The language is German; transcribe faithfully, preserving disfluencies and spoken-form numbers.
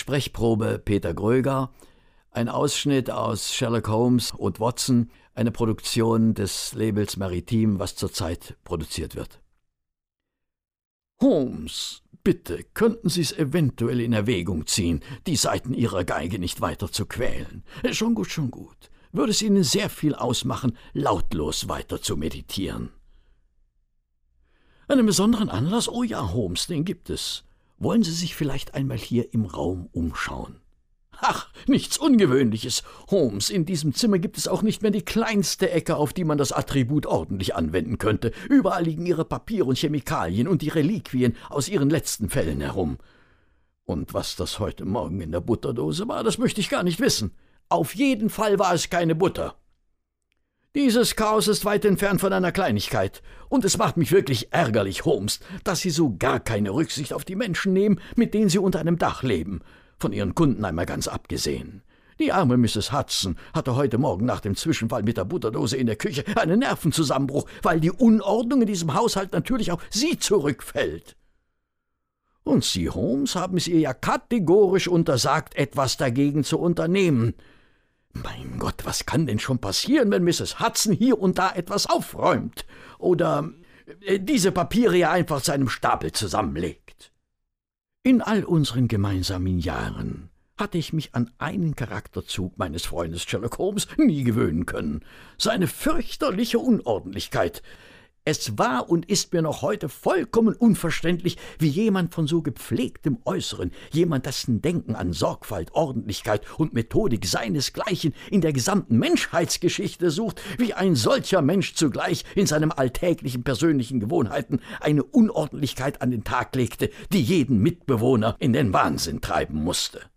Sprechprobe Peter Gröger, ein Ausschnitt aus Sherlock Holmes und Watson, eine Produktion des Labels Maritim, was zurzeit produziert wird. Holmes, bitte, könnten Sie es eventuell in Erwägung ziehen, die Saiten Ihrer Geige nicht weiter zu quälen? Schon gut, schon gut. Würde es Ihnen sehr viel ausmachen, lautlos weiter zu meditieren. Einen besonderen Anlass? Oh ja, Holmes, den gibt es. Wollen Sie sich vielleicht einmal hier im Raum umschauen? Ach, nichts Ungewöhnliches. Holmes, in diesem Zimmer gibt es auch nicht mehr die kleinste Ecke, auf die man das Attribut ordentlich anwenden könnte. Überall liegen Ihre Papiere und Chemikalien und die Reliquien aus Ihren letzten Fällen herum. Und was das heute Morgen in der Butterdose war, das möchte ich gar nicht wissen. Auf jeden Fall war es keine Butter. Dieses Chaos ist weit entfernt von einer Kleinigkeit. Und es macht mich wirklich ärgerlich, Holmes, dass Sie so gar keine Rücksicht auf die Menschen nehmen, mit denen Sie unter einem Dach leben. Von Ihren Kunden einmal ganz abgesehen. Die arme Misses Hudson hatte heute Morgen nach dem Zwischenfall mit der Butterdose in der Küche einen Nervenzusammenbruch, weil die Unordnung in diesem Haushalt natürlich auf Sie zurückfällt. Und Sie, Holmes, haben es ihr ja kategorisch untersagt, etwas dagegen zu unternehmen. Mein Gott, was kann denn schon passieren, wenn Misses Hudson hier und da etwas aufräumt? Oder äh, diese Papiere ja einfach zu einem Stapel zusammenlegt? In all unseren gemeinsamen Jahren hatte ich mich an einen Charakterzug meines Freundes Sherlock Holmes nie gewöhnen können. Seine fürchterliche Unordentlichkeit. Es war und ist mir noch heute vollkommen unverständlich, wie jemand von so gepflegtem Äußeren, jemand, dessen Denken an Sorgfalt, Ordentlichkeit und Methodik seinesgleichen in der gesamten Menschheitsgeschichte sucht, wie ein solcher Mensch zugleich in seinen alltäglichen persönlichen Gewohnheiten eine Unordentlichkeit an den Tag legte, die jeden Mitbewohner in den Wahnsinn treiben musste.